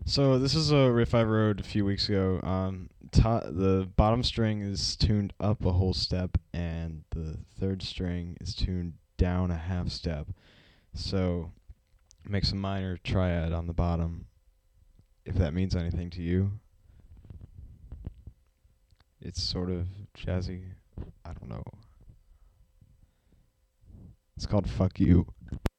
So this is a riff I wrote a few weeks ago. The bottom string is tuned up a whole step, and the third string is tuned down a half step. So it makes a minor triad on the bottom. If that means anything to you, it's sort of jazzy. I don't know. It's called "Fuck You."